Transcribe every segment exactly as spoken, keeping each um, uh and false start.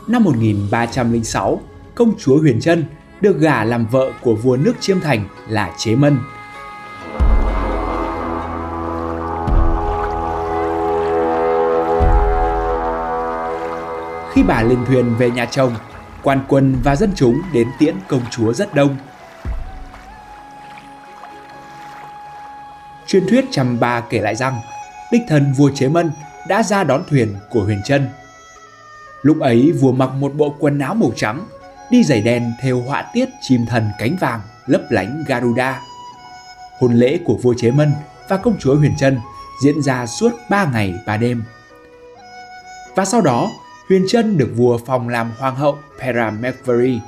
Năm một nghìn ba trăm lẻ sáu, công chúa Huyền Trân được gả làm vợ của vua nước Chiêm Thành là Chế Mân. Khi bà lên thuyền về nhà chồng, quan quân và dân chúng đến tiễn công chúa rất đông. Truyền thuyết Chăm Ba kể lại rằng, đích thân vua Chế Mân đã ra đón thuyền của Huyền Trân. Lúc ấy vua mặc một bộ quần áo màu trắng, đi giày đen thêu họa tiết chim thần cánh vàng lấp lánh Garuda. Hôn lễ của vua Chế Mân và công chúa Huyền Trân diễn ra suốt ba ngày ba đêm. Và sau đó, Huyền Trân được vua phong làm hoàng hậu Parameswari.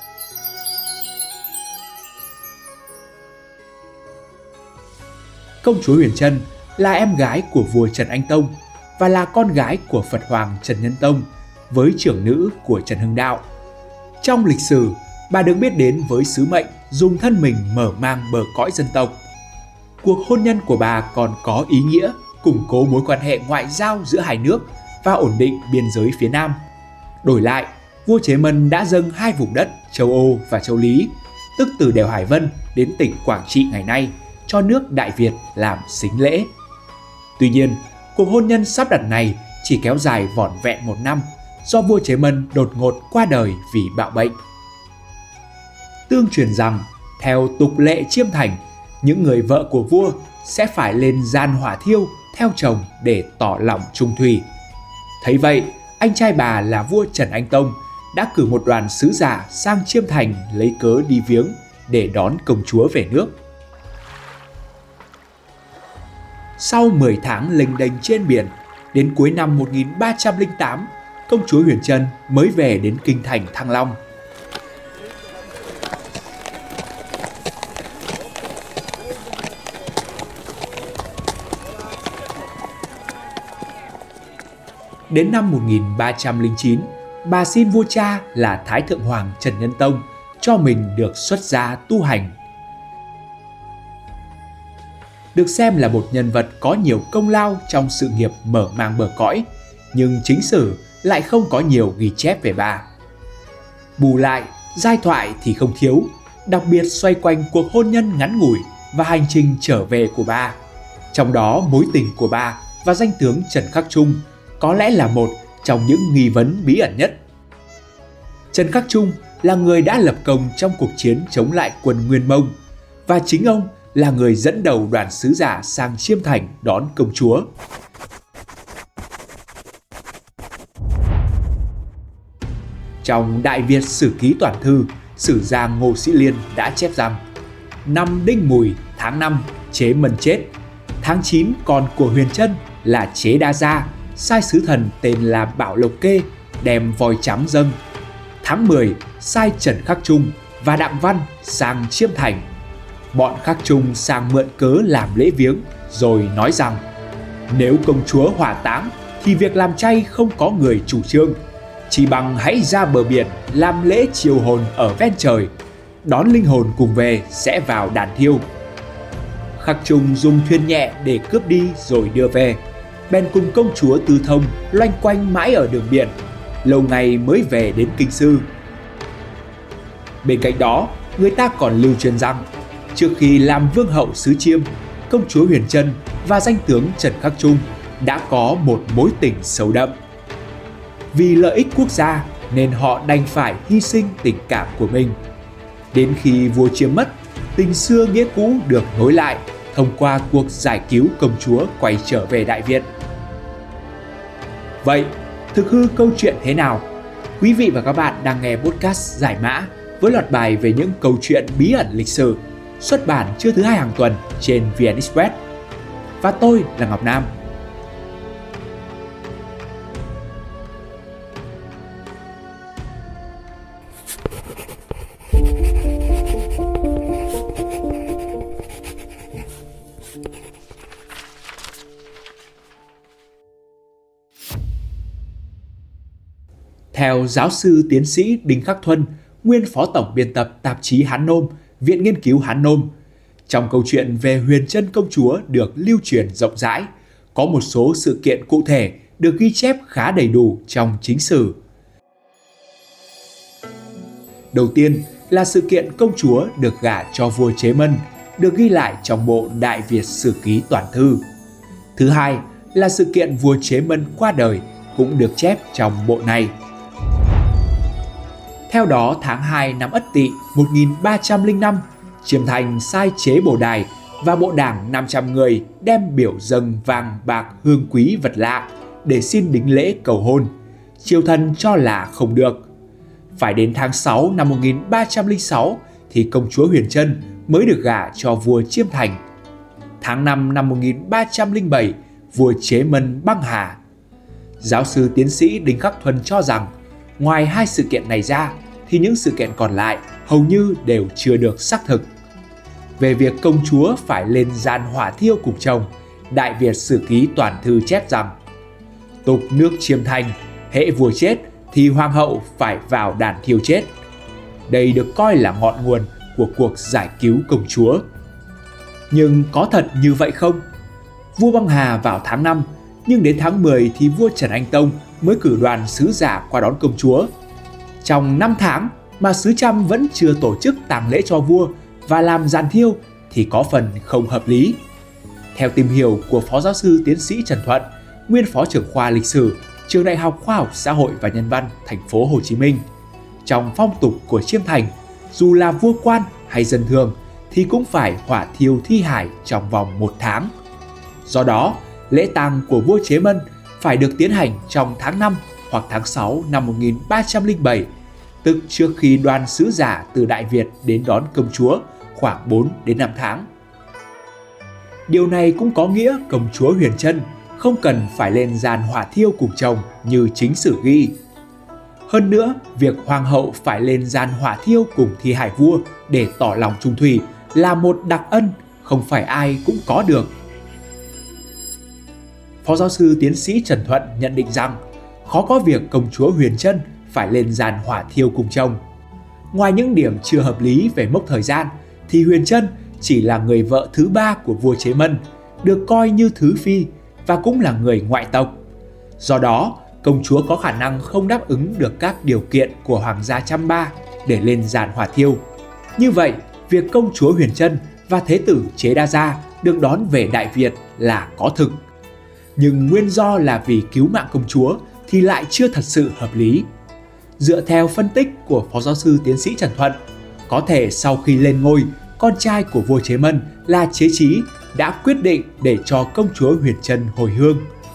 Công chúa Huyền Trân là em gái của vua Trần Anh Tông và là con gái của Phật Hoàng Trần Nhân Tông với trưởng nữ của Trần Hưng Đạo. Trong lịch sử, bà được biết đến với sứ mệnh dùng thân mình mở mang bờ cõi dân tộc. Cuộc hôn nhân của bà còn có ý nghĩa củng cố mối quan hệ ngoại giao giữa hai nước và ổn định biên giới phía Nam. Đổi lại, vua Chế Mân đã dâng hai vùng đất Châu Ô và Châu Lý, tức từ đèo Hải Vân đến tỉnh Quảng Trị ngày nay, cho nước Đại Việt làm sính lễ. Tuy nhiên, cuộc hôn nhân sắp đặt này chỉ kéo dài vỏn vẹn một năm do vua Chế Mân đột ngột qua đời vì bạo bệnh. Tương truyền rằng, theo tục lệ Chiêm Thành, những người vợ của vua sẽ phải lên gian hỏa thiêu theo chồng để tỏ lòng trung thủy. Thấy vậy, anh trai bà là vua Trần Anh Tông đã cử một đoàn sứ giả sang Chiêm Thành lấy cớ đi viếng để đón công chúa về nước. Sau mười tháng lênh đênh trên biển, đến cuối năm một nghìn ba trăm lẻ tám, công chúa Huyền Trân mới về đến kinh thành Thăng Long. Đến năm một nghìn ba trăm lẻ chín, bà xin vua cha là Thái Thượng Hoàng Trần Nhân Tông cho mình được xuất gia tu hành. Được xem là một nhân vật có nhiều công lao trong sự nghiệp mở mang bờ cõi, nhưng chính sử lại không có nhiều ghi chép về bà. Bù lại, giai thoại thì không thiếu, đặc biệt xoay quanh cuộc hôn nhân ngắn ngủi và hành trình trở về của bà. Trong đó, mối tình của bà và danh tướng Trần Khắc Trung có lẽ là một trong những nghi vấn bí ẩn nhất. Trần Khắc Trung là người đã lập công trong cuộc chiến chống lại quân Nguyên Mông, và chính ông là người dẫn đầu đoàn sứ giả sang Chiêm Thành đón công chúa. Trong Đại Việt Sử Ký Toàn Thư, sử gia Ngô Sĩ Liên đã chép rằng: năm Đinh Mùi tháng năm, Chế Mân chết. Tháng chín, con của Huyền Trân là Chế Đa Gia sai sứ thần tên là Bảo Lộc Kê đem voi trắng dâng. Tháng mười, sai Trần Khắc Trung và Đặng Văn sang Chiêm Thành. Bọn Khắc Trung sang mượn cớ làm lễ viếng, rồi nói rằng nếu công chúa hỏa táng thì việc làm chay không có người chủ trương, chỉ bằng hãy ra bờ biển làm lễ chiều hồn ở ven trời, đón linh hồn cùng về sẽ vào đàn thiêu. Khắc Trung dùng thuyền nhẹ để cướp đi rồi đưa về, bèn cùng công chúa Tư Thông loanh quanh mãi ở đường biển, lâu ngày mới về đến Kinh Sư. Bên cạnh đó, người ta còn lưu truyền rằng trước khi làm vương hậu xứ Chiêm, công chúa Huyền Trân và danh tướng Trần Khắc Trung đã có một mối tình sâu đậm. Vì lợi ích quốc gia nên họ đành phải hy sinh tình cảm của mình. Đến khi vua Chiêm mất, tình xưa nghĩa cũ được nối lại thông qua cuộc giải cứu công chúa quay trở về Đại Việt. Vậy, thực hư câu chuyện thế nào? Quý vị và các bạn đang nghe podcast Giải Mã với loạt bài về những câu chuyện bí ẩn lịch sử, xuất bản trưa thứ hai hàng tuần trên vê en Express. Và tôi là Ngọc Nam. Theo giáo sư tiến sĩ Đinh Khắc Thuân, nguyên phó tổng biên tập tạp chí Hán Nôm, Viện Nghiên cứu Hán Nôm, trong câu chuyện về Huyền Trân công chúa được lưu truyền rộng rãi, có một số sự kiện cụ thể được ghi chép khá đầy đủ trong chính sử. Đầu tiên là sự kiện công chúa được gả cho vua Chế Mân, được ghi lại trong bộ Đại Việt Sử Ký Toàn Thư. Thứ hai là sự kiện vua Chế Mân qua đời, cũng được chép trong bộ này. Theo đó, tháng hai năm Ất Tỵ một nghìn ba trăm lẻ năm, Chiêm Thành sai chế bổ đài và bộ đảng năm trăm người đem biểu dâng vàng bạc hương quý vật lạ để xin đính lễ cầu hôn. Triều thần cho là không được. Phải đến tháng sáu năm một nghìn ba trăm lẻ sáu thì công chúa Huyền Trân mới được gả cho vua Chiêm Thành. Tháng năm năm một nghìn ba trăm lẻ bảy, vua Chế Mân băng hà. Giáo sư tiến sĩ Đinh Khắc Thuần cho rằng, ngoài hai sự kiện này ra thì những sự kiện còn lại hầu như đều chưa được xác thực. Về việc công chúa phải lên gian hỏa thiêu cùng chồng, Đại Việt Sử Ký Toàn Thư chép rằng: tục nước Chiêm Thành, hễ vua chết thì hoàng hậu phải vào đàn thiêu chết. Đây được coi là ngọn nguồn của cuộc giải cứu công chúa. Nhưng có thật như vậy không? Vua băng hà vào tháng năm, nhưng đến tháng mười thì vua Trần Anh Tông mới cử đoàn sứ giả qua đón công chúa. Trong năm tháng mà sứ Trăm vẫn chưa tổ chức tang lễ cho vua và làm giàn thiêu thì có phần không hợp lý. Theo tìm hiểu của Phó Giáo sư Tiến sĩ Trần Thuận, nguyên Phó trưởng khoa Lịch sử, Trường Đại học Khoa học Xã hội và Nhân văn, thành phố Hồ Chí Minh, trong phong tục của Chiêm Thành, dù là vua quan hay dân thường thì cũng phải hỏa thiêu thi hài trong vòng một tháng. Do đó, lễ tang của vua Chế Mân phải được tiến hành trong tháng năm hoặc tháng sáu năm một nghìn ba trăm lẻ bảy, tức trước khi đoàn sứ giả từ Đại Việt đến đón công chúa khoảng bốn đến năm tháng. Điều này cũng có nghĩa công chúa Huyền Trân không cần phải lên gian hỏa thiêu cùng chồng như chính sử ghi. Hơn nữa, việc hoàng hậu phải lên gian hỏa thiêu cùng thi hài vua để tỏ lòng trung thủy là một đặc ân, không phải ai cũng có được. Phó Giáo sư Tiến sĩ Trần Thuận nhận định rằng khó có việc công chúa Huyền Trân phải lên gian hỏa thiêu cùng chồng. Ngoài những điểm chưa hợp lý về mốc thời gian, thì Huyền Trân chỉ là người vợ thứ ba của vua Chế Mân, được coi như thứ phi và cũng là người ngoại tộc. Do đó, công chúa có khả năng không đáp ứng được các điều kiện của hoàng gia Chăm Ba để lên gian hỏa thiêu. Như vậy, việc công chúa Huyền Trân và thế tử Chế Đa Gia được đón về Đại Việt là có thực. Nhưng nguyên do là vì cứu mạng công chúa thì lại chưa thật sự hợp lý. Dựa theo phân tích của Phó Giáo sư Tiến sĩ Trần Thuận, có thể sau khi lên ngôi, con trai của vua Chế Mân là Chế Chí đã quyết định để cho công chúa Huyền Trân hồi hương.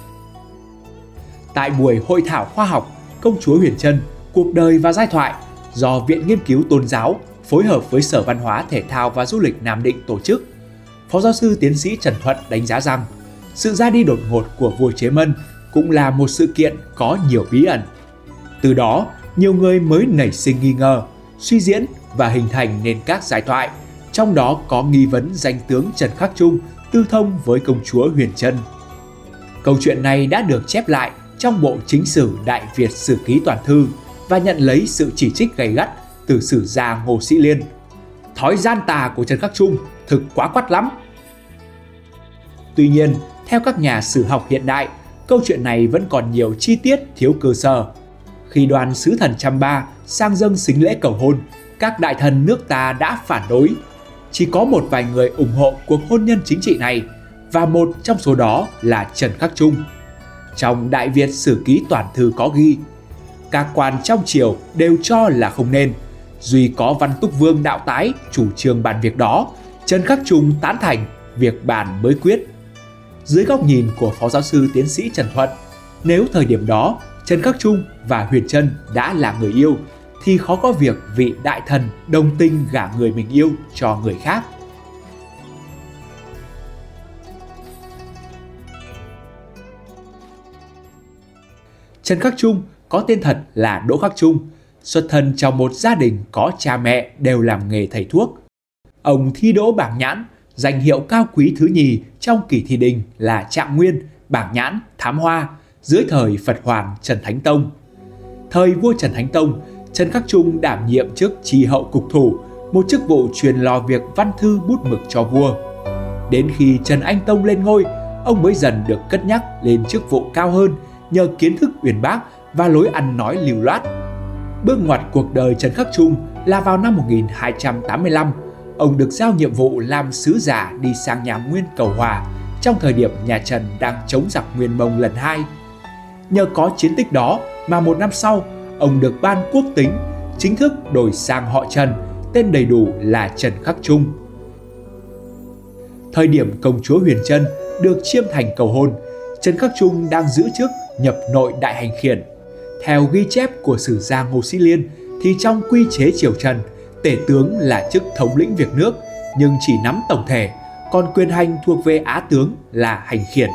Tại buổi hội thảo khoa học Công chúa Huyền Trân, cuộc đời và giai thoại do Viện Nghiên cứu Tôn giáo phối hợp với Sở Văn hóa Thể thao và Du lịch Nam Định tổ chức, Phó Giáo sư Tiến sĩ Trần Thuận đánh giá rằng sự ra đi đột ngột của vua Chế Mân cũng là một sự kiện có nhiều bí ẩn. Từ đó, nhiều người mới nảy sinh nghi ngờ, suy diễn và hình thành nên các giải thoại, trong đó có nghi vấn danh tướng Trần Khắc Trung tư thông với công chúa Huyền Trân. Câu chuyện này đã được chép lại trong bộ Chính sử Đại Việt Sử Ký Toàn Thư và nhận lấy sự chỉ trích gay gắt từ sử gia Ngô Sĩ Liên. Thói gian tà của Trần Khắc Trung thực quá quắt lắm. Tuy nhiên, theo các nhà sử học hiện đại, câu chuyện này vẫn còn nhiều chi tiết thiếu cơ sở. Khi đoàn sứ thần Chăm Ba sang dâng sính lễ cầu hôn, các đại thần nước ta đã phản đối. Chỉ có một vài người ủng hộ cuộc hôn nhân chính trị này, và một trong số đó là Trần Khắc Trung. Trong Đại Việt Sử Ký Toàn Thư có ghi, các quan trong triều đều cho là không nên, duy có Văn Túc Vương Đạo Tái chủ trương bàn việc đó, Trần Khắc Trung tán thành, việc bàn mới quyết. Dưới góc nhìn của Phó Giáo sư Tiến sĩ Trần Thuận, nếu thời điểm đó Trần Khắc Trung và Huyền Trân đã là người yêu, thì khó có việc vị đại thần đồng tình gả người mình yêu cho người khác. Trần Khắc Trung có tên thật là Đỗ Khắc Trung, xuất thân trong một gia đình có cha mẹ đều làm nghề thầy thuốc. Ông thi đỗ bảng nhãn, danh hiệu cao quý thứ nhì trong kỳ thi đình là Trạng Nguyên, bảng nhãn, thám hoa dưới thời Phật Hoàng Trần Thánh Tông. Thời vua Trần Thánh Tông, Trần Khắc Trung đảm nhiệm chức tri hậu cục thủ, một chức vụ truyền lo việc văn thư bút mực cho vua. Đến khi Trần Anh Tông lên ngôi, ông mới dần được cất nhắc lên chức vụ cao hơn nhờ kiến thức uyên bác và lối ăn nói lưu loát. Bước ngoặt cuộc đời Trần Khắc Trung là vào năm một nghìn hai trăm tám mươi lăm, ông được giao nhiệm vụ làm sứ giả đi sang nhà Nguyên cầu hòa trong thời điểm nhà Trần đang chống giặc Nguyên Mông lần hai. Nhờ có chiến tích đó mà một năm sau, ông được ban quốc tính, chính thức đổi sang họ Trần, tên đầy đủ là Trần Khắc Trung. Thời điểm công chúa Huyền Trân được chiêm thành cầu hôn, Trần Khắc Trung đang giữ chức nhập nội đại hành khiển. Theo ghi chép của sử gia Ngô Sĩ Liên thì trong quy chế triều Trần, tể tướng là chức thống lĩnh việc nước nhưng chỉ nắm tổng thể, còn quyền hành thuộc về á tướng là hành khiển.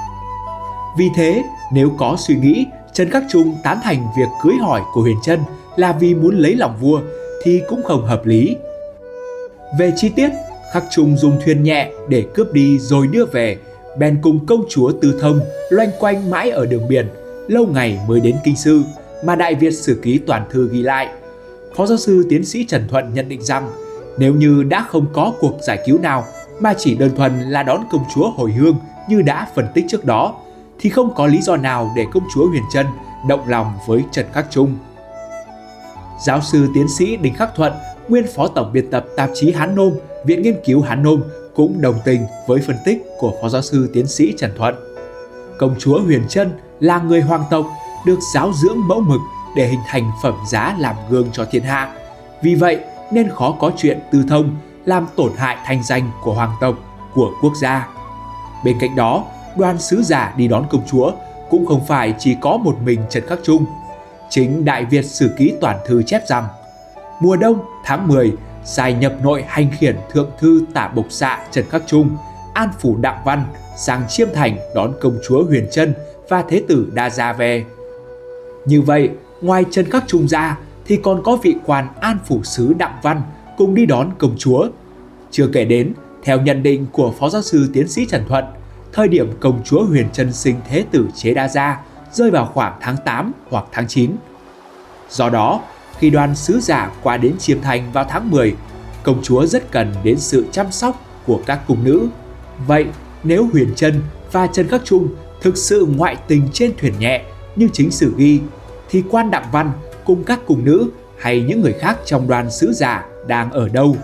Vì thế, nếu có suy nghĩ Trần Khắc Trung tán thành việc cưới hỏi của Huyền Trân là vì muốn lấy lòng vua thì cũng không hợp lý. Về chi tiết, Khắc Trung dùng thuyền nhẹ để cướp đi rồi đưa về, bèn cùng công chúa Tư Thông loanh quanh mãi ở đường biển, lâu ngày mới đến Kinh Sư mà Đại Việt Sử Ký Toàn Thư ghi lại. Phó giáo sư tiến sĩ Trần Thuận nhận định rằng nếu như đã không có cuộc giải cứu nào mà chỉ đơn thuần là đón công chúa hồi hương như đã phân tích trước đó, thì không có lý do nào để công chúa Huyền Trân động lòng với Trần Khắc Trung. Giáo sư tiến sĩ Đinh Khắc Thuận, nguyên phó tổng biên tập tạp chí Hán Nôm, Viện Nghiên cứu Hán Nôm cũng đồng tình với phân tích của phó giáo sư tiến sĩ Trần Thuận. Công chúa Huyền Trân là người hoàng tộc, được giáo dưỡng mẫu mực để hình thành phẩm giá làm gương cho thiên hạ. Vì vậy nên khó có chuyện Tư Thông làm tổn hại thanh danh của hoàng tộc, của quốc gia. Bên cạnh đó, đoàn sứ giả đi đón công chúa cũng không phải chỉ có một mình Trần Khắc Trung. Chính Đại Việt Sử Ký Toàn Thư chép rằng mùa đông tháng mười, sai nhập nội hành khiển thượng thư tả bộc xạ Trần Khắc Trung, an phủ Đặng Văn sang Chiêm Thành đón công chúa Huyền Trân và thế tử Đa Gia về. Như vậy, ngoài Trần Khắc Trung ra thì còn có vị quan an phủ sứ Đặng Văn cùng đi đón công chúa. Chưa kể đến, theo nhận định của phó giáo sư tiến sĩ Trần Thuận, thời điểm công chúa Huyền Trân sinh thế tử Chế Đa Gia rơi vào khoảng tháng tám hoặc tháng chín. Do đó, khi đoàn sứ giả qua đến Chiêm Thành vào tháng mười, công chúa rất cần đến sự chăm sóc của các cung nữ. Vậy, nếu Huyền Trân và Trần Khắc Trung thực sự ngoại tình trên thuyền nhẹ như chính sử ghi, thì quan Đặng Văn cùng các cung nữ hay những người khác trong đoàn sứ giả đang ở đâu?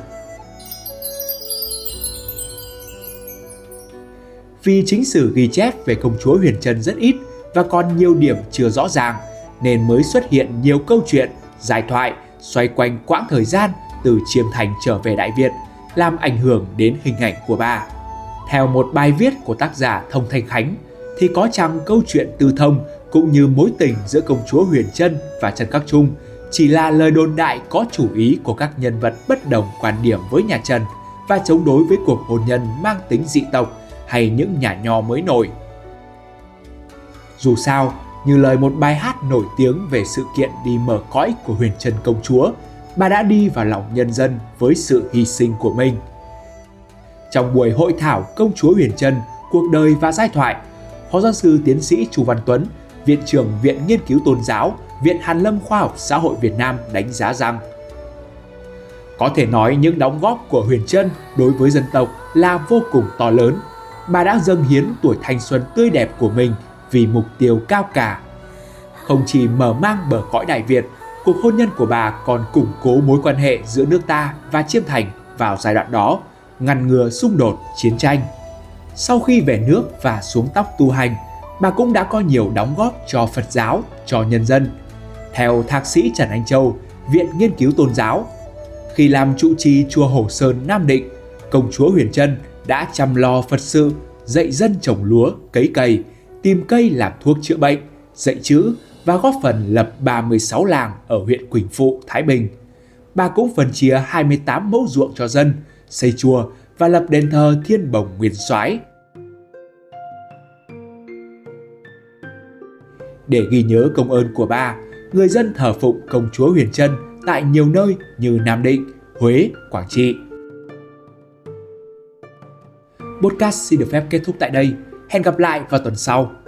Vì chính sử ghi chép về công chúa Huyền Trân rất ít và còn nhiều điểm chưa rõ ràng, nên mới xuất hiện nhiều câu chuyện, giải thoại xoay quanh quãng thời gian từ Chiêm Thành trở về Đại Việt, làm ảnh hưởng đến hình ảnh của bà. Theo một bài viết của tác giả Thông Thanh Khánh, thì có chăng câu chuyện Tư Thông cũng như mối tình giữa công chúa Huyền Trân và Trần Khắc Trung chỉ là lời đồn đại có chủ ý của các nhân vật bất đồng quan điểm với nhà Trần và chống đối với cuộc hôn nhân mang tính dị tộc hay những nhà nho mới nổi. Dù sao, như lời một bài hát nổi tiếng về sự kiện đi mở cõi của Huyền Trân công chúa, bà đã đi vào lòng nhân dân với sự hy sinh của mình. Trong buổi hội thảo Công chúa Huyền Trân, cuộc đời và giai thoại, phó giáo sư tiến sĩ Chu Văn Tuấn, Viện trưởng Viện Nghiên cứu Tôn giáo, Viện Hàn lâm Khoa học Xã hội Việt Nam đánh giá rằng có thể nói những đóng góp của Huyền Trân đối với dân tộc là vô cùng to lớn. Bà đã dâng hiến tuổi thanh xuân tươi đẹp của mình vì mục tiêu cao cả. Không chỉ mở mang bờ cõi Đại Việt, cuộc hôn nhân của bà còn củng cố mối quan hệ giữa nước ta và Chiêm Thành vào giai đoạn đó, ngăn ngừa xung đột, chiến tranh. Sau khi về nước và xuống tóc tu hành, bà cũng đã có nhiều đóng góp cho Phật giáo, cho nhân dân. Theo thạc sĩ Trần Anh Châu, Viện Nghiên cứu Tôn giáo, khi làm trụ trì chùa Hổ Sơn, Nam Định, công chúa Huyền Trân đã chăm lo Phật sự, dạy dân trồng lúa, cấy cây, tìm cây làm thuốc chữa bệnh, dạy chữ và góp phần lập ba mươi sáu làng ở huyện Quỳnh Phụ, Thái Bình. Bà cũng phân chia hai mươi tám mẫu ruộng cho dân, xây chùa và lập đền thờ Thiên Bồng Nguyên Soái. Để ghi nhớ công ơn của bà, người dân thờ phụng công chúa Huyền Trân tại nhiều nơi như Nam Định, Huế, Quảng Trị. Podcast xin được phép kết thúc tại đây. Hẹn gặp lại vào tuần sau.